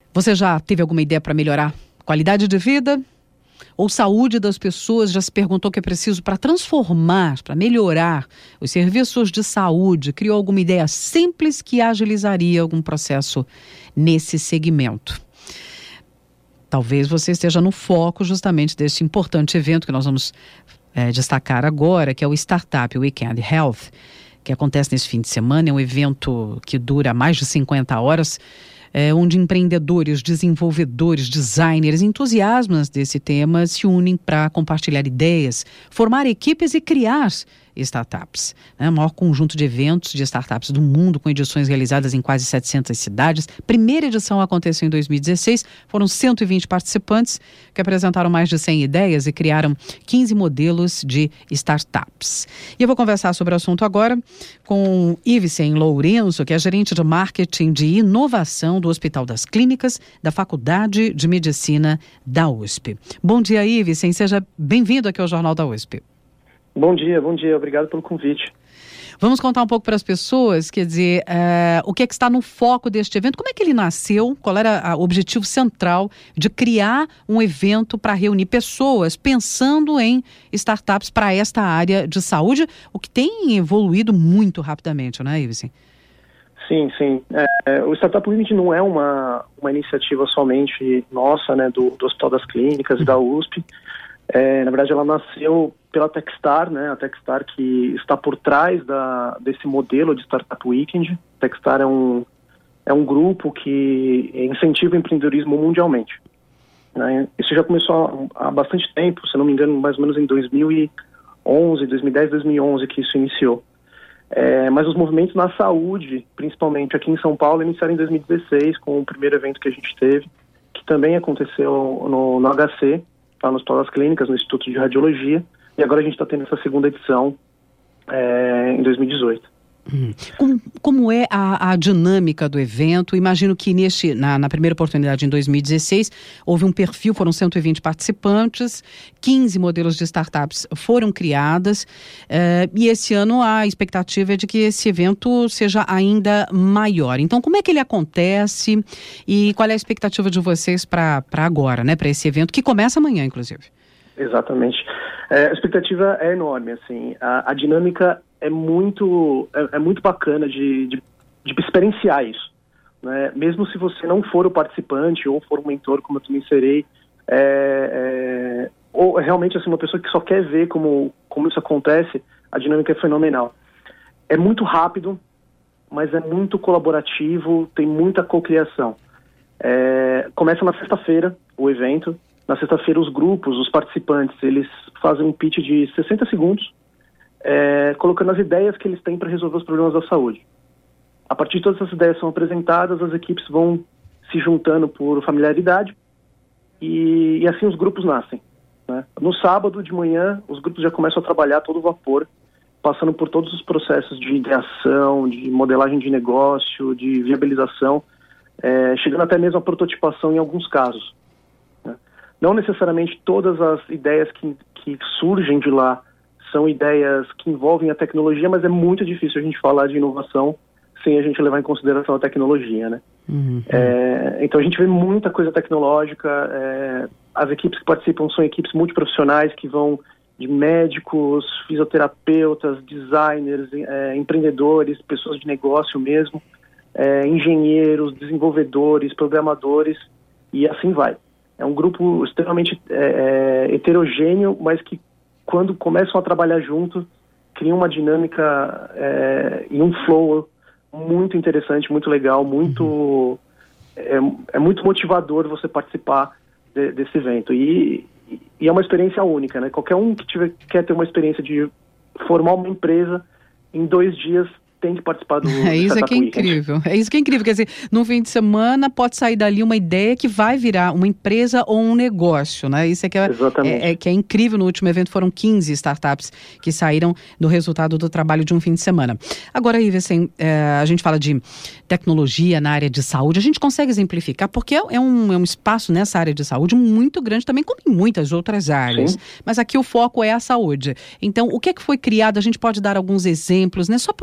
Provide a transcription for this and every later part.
Você já teve alguma ideia para melhorar qualidade de vida ou saúde das pessoas? Já se perguntou o que é preciso para transformar, para melhorar os serviços de saúde? Criou alguma ideia simples que agilizaria algum processo nesse segmento? Talvez você esteja no foco justamente deste importante evento que nós vamos destacar agora, que é o Startup Weekend Health, que acontece nesse fim de semana. É um evento que dura mais de 50 horas, onde empreendedores, desenvolvedores, designers, entusiastas desse tema se unem para compartilhar ideias, formar equipes e criar startups. O maior conjunto de eventos de startups do mundo, com edições realizadas em quase 700 cidades. Primeira edição aconteceu em 2016, foram 120 participantes que apresentaram mais de 100 ideias e criaram 15 modelos de startups. E eu vou conversar sobre o assunto agora com Ivesen Lourenço, que é gerente de marketing de inovação do Hospital das Clínicas da Faculdade de Medicina da USP. Bom dia, Ivesen, seja bem-vindo aqui ao Jornal da USP. Bom dia, obrigado pelo convite. Vamos contar um pouco para as pessoas, quer dizer, o que é que está no foco deste evento, como é que ele nasceu, qual era o objetivo central de criar um evento para reunir pessoas pensando em startups para esta área de saúde, o que tem evoluído muito rapidamente, né, Ivesen? Sim. O Startup Weekend não é uma iniciativa somente nossa, né, do Hospital das Clínicas e da USP. Na verdade, ela nasceu pela Techstar, né? A Techstar que está por trás desse modelo de Startup Weekend. A Techstar é um grupo que incentiva o empreendedorismo mundialmente, né? Isso já começou há bastante tempo, se não me engano, mais ou menos em 2010, 2011 que isso iniciou. Mas os movimentos na saúde, principalmente aqui em São Paulo, iniciaram em 2016 com o primeiro evento que a gente teve, que também aconteceu no HC, lá no Hospital das Clínicas, no Instituto de Radiologia, e agora a gente está tendo essa segunda edição em 2018. Como é a dinâmica do evento? Imagino que na primeira oportunidade, em 2016, houve um perfil, foram 120 participantes, 15 modelos de startups foram criadas, e esse ano a expectativa é de que esse evento seja ainda maior. Então, como é que ele acontece e qual é a expectativa de vocês para agora, né, para esse evento, que começa amanhã, inclusive? Exatamente. A expectativa é enorme, assim. A dinâmica é muito bacana de experienciar isso, né? Mesmo se você não for o participante ou for um mentor, como eu também serei, ou realmente assim, uma pessoa que só quer ver como isso acontece, a dinâmica é fenomenal. É muito rápido, mas é muito colaborativo, tem muita cocriação. Começa na sexta-feira o evento. Na sexta-feira os grupos, os participantes, eles fazem um pitch de 60 segundos, colocando as ideias que eles têm para resolver os problemas da saúde. A partir de todas essas ideias são apresentadas, as equipes vão se juntando por familiaridade e assim os grupos nascem, né? No sábado de manhã, os grupos já começam a trabalhar a todo vapor, passando por todos os processos de ideação, de modelagem de negócio, de viabilização, chegando até mesmo a prototipação em alguns casos, né? Não necessariamente todas as ideias que surgem de lá são ideias que envolvem a tecnologia, mas é muito difícil a gente falar de inovação sem a gente levar em consideração a tecnologia, né? Então a gente vê muita coisa tecnológica. As equipes que participam são equipes multiprofissionais que vão de médicos, fisioterapeutas, designers, empreendedores, pessoas de negócio mesmo, engenheiros, desenvolvedores, programadores, e assim vai. É um grupo extremamente heterogêneo, mas que quando começam a trabalhar junto, criam uma dinâmica e um flow muito interessante, muito legal, muito muito motivador você participar desse evento. E é uma experiência única, né? Qualquer um que quer ter uma experiência de formar uma empresa, em 2 dias tem que participar do Startup Weekend. É isso que é incrível. Quer dizer, no fim de semana pode sair dali uma ideia que vai virar uma empresa ou um negócio, né? Isso que é incrível. No último evento foram 15 startups que saíram do resultado do trabalho de um fim de semana. Agora, Ivesen, a gente fala de tecnologia na área de saúde. A gente consegue exemplificar porque é um espaço nessa área de saúde muito grande também, como em muitas outras áreas. Sim. Mas aqui o foco é a saúde. Então, o que foi criado? A gente pode dar alguns exemplos, né? Só para o ouvinte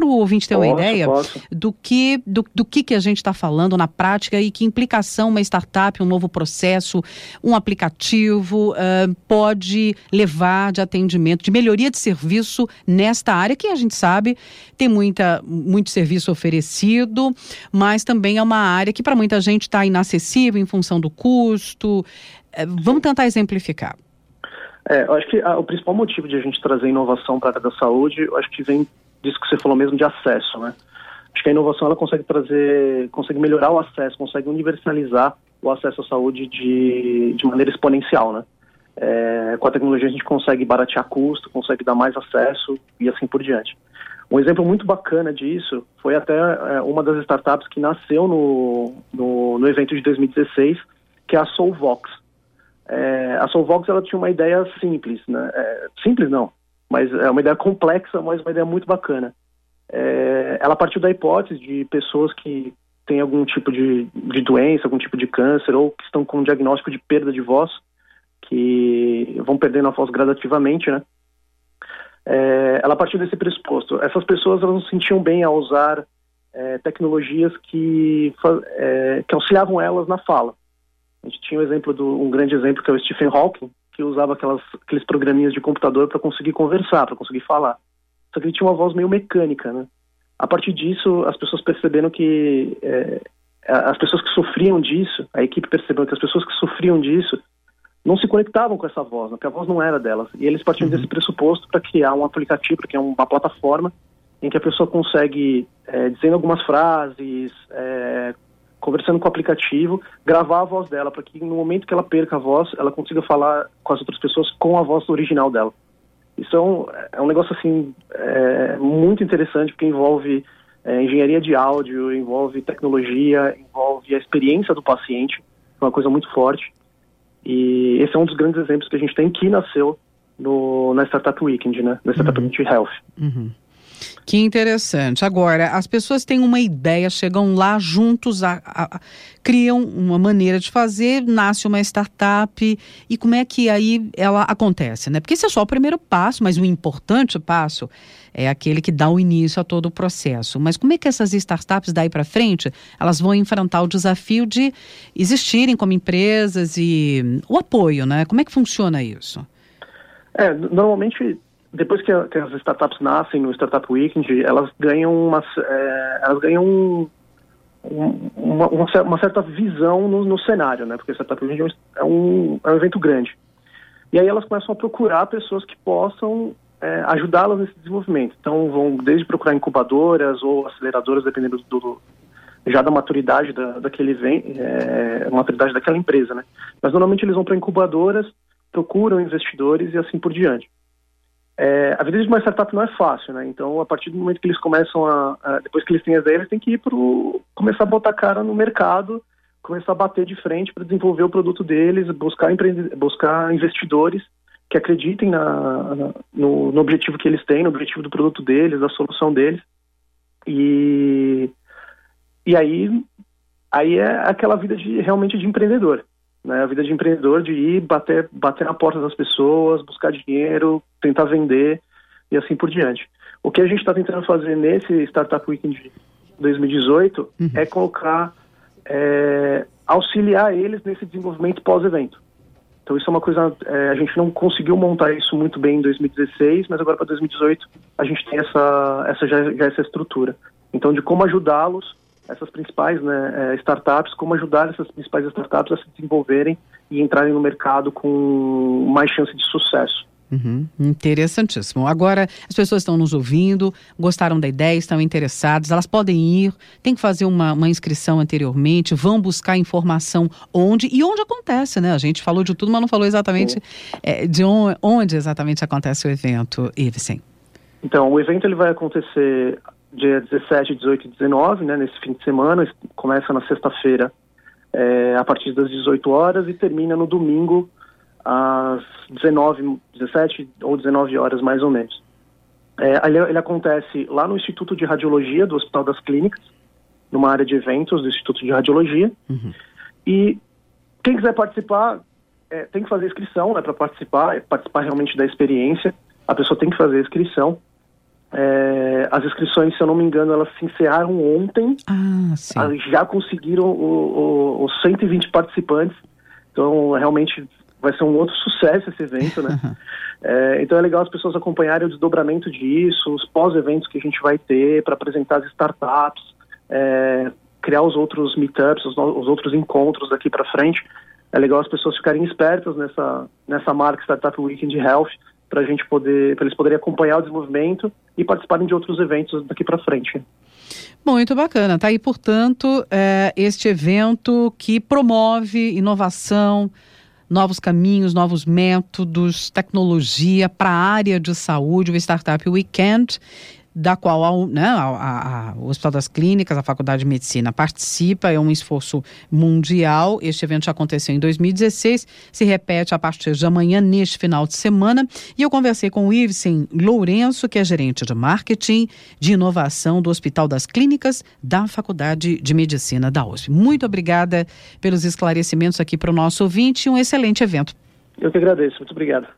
gente ter uma ideia do que a gente está falando na prática e que implicação uma startup, um novo processo, um aplicativo pode levar de atendimento, de melhoria de serviço nesta área, que a gente sabe tem muito serviço oferecido, mas também é uma área que para muita gente está inacessível em função do custo. Vamos tentar exemplificar. Eu acho que o principal motivo de a gente trazer inovação para a área da saúde, eu acho que vem disso que você falou mesmo, de acesso, né? Acho que a inovação ela consegue melhorar o acesso, consegue universalizar o acesso à saúde de maneira exponencial, né? Com a tecnologia a gente consegue baratear custo, consegue dar mais acesso e assim por diante. Um exemplo muito bacana disso foi até uma das startups que nasceu no evento de 2016, que é a Solvox. A Solvox ela tinha uma ideia simples, né? Simples não, mas é uma ideia complexa, mas uma ideia muito bacana. Ela partiu da hipótese de pessoas que têm algum tipo de doença, algum tipo de câncer, ou que estão com um diagnóstico de perda de voz, que vão perdendo a voz gradativamente, né? Ela partiu desse pressuposto. Essas pessoas elas não se sentiam bem ao usar tecnologias que auxiliavam elas na fala. A gente tinha um grande exemplo que é o Stephen Hawking, que usava aqueles programinhas de computador para conseguir conversar, para conseguir falar. Só que ele tinha uma voz meio mecânica, né? A partir disso, as pessoas perceberam que as pessoas que sofriam disso, a equipe percebeu que as pessoas que sofriam disso não se conectavam com essa voz, porque a voz não era delas. E eles partiam desse pressuposto para criar um aplicativo, para criar uma plataforma em que a pessoa consegue, dizendo algumas frases, conversando com o aplicativo, gravar a voz dela, para que no momento que ela perca a voz, ela consiga falar com as outras pessoas com a voz original dela. Isso é um negócio assim, muito interessante, porque envolve engenharia de áudio, envolve tecnologia, envolve a experiência do paciente, é uma coisa muito forte. E esse é um dos grandes exemplos que a gente tem, que nasceu na Startup Weekend, né? Na Startup Weekend Health. Uhum. Que interessante. Agora, as pessoas têm uma ideia, chegam lá juntos, criam uma maneira de fazer, nasce uma startup, e como é que aí ela acontece, né? Porque esse é só o primeiro passo, mas o importante passo é aquele que dá o início a todo o processo. Mas como é que essas startups daí para frente, elas vão enfrentar o desafio de existirem como empresas e o apoio, né? Como é que funciona isso? Normalmente, depois que as startups nascem no Startup Weekend, elas ganham uma certa visão no cenário, né? Porque o Startup Weekend é um evento grande. E aí elas começam a procurar pessoas que possam ajudá-las nesse desenvolvimento. Então vão desde procurar incubadoras ou aceleradoras, dependendo já da maturidade maturidade daquela empresa, né? Mas normalmente eles vão para incubadoras, procuram investidores e assim por diante. A vida de uma startup não é fácil, né? Então, a partir do momento que eles começam depois que eles têm as ideias, eles têm que começar a botar a cara no mercado, começar a bater de frente para desenvolver o produto deles, buscar investidores que acreditem no objetivo que eles têm, no objetivo do produto deles, da solução deles. E aí é aquela vida realmente de empreendedor. Né, a vida de empreendedor, de ir bater na porta das pessoas, buscar dinheiro, tentar vender e assim por diante. O que a gente está tentando fazer nesse Startup Weekend 2018 é colocar, auxiliar eles nesse desenvolvimento pós-evento. Então isso é uma coisa, a gente não conseguiu montar isso muito bem em 2016, mas agora para 2018 a gente tem essa estrutura. Então de como ajudá-los, essas principais startups, como ajudar essas principais startups a se desenvolverem e entrarem no mercado com mais chance de sucesso. Interessantíssimo. Agora, as pessoas estão nos ouvindo, gostaram da ideia, estão interessadas, elas podem ir, tem que fazer uma inscrição anteriormente, vão buscar informação onde acontece, né? A gente falou de tudo, mas não falou exatamente de onde exatamente acontece o evento, Ivesen. Então, o evento ele vai acontecer dia 17, 18 e 19, né, nesse fim de semana. Começa na sexta-feira a partir das 18 horas e termina no domingo às 17 ou 19 horas mais ou menos. Ele acontece lá no Instituto de Radiologia do Hospital das Clínicas, numa área de eventos do Instituto de Radiologia. E quem quiser participar tem que fazer inscrição, né, para participar realmente da experiência. A pessoa tem que fazer a inscrição. As inscrições, se eu não me engano, elas se encerraram ontem. Sim. Já conseguiram os 120 participantes. Então, realmente, vai ser um outro sucesso esse evento, né? Então, é legal as pessoas acompanharem o desdobramento disso, os pós-eventos que a gente vai ter para apresentar as startups, criar os outros meetups, os outros encontros daqui para frente. É legal as pessoas ficarem espertas nessa marca Startup Weekend Health, para eles poderem acompanhar o desenvolvimento e participarem de outros eventos daqui para frente. Muito bacana. Tá aí, portanto, este evento que promove inovação, novos caminhos, novos métodos, tecnologia para a área de saúde, o Startup Weekend, da qual o Hospital das Clínicas, a Faculdade de Medicina participa, é um esforço mundial. Este evento já aconteceu em 2016, se repete a partir de amanhã, neste final de semana. E eu conversei com o Ivesen Lourenço, que é gerente de marketing de inovação do Hospital das Clínicas da Faculdade de Medicina da USP. Muito obrigada pelos esclarecimentos aqui para o nosso ouvinte e um excelente evento. Eu que agradeço, muito obrigado.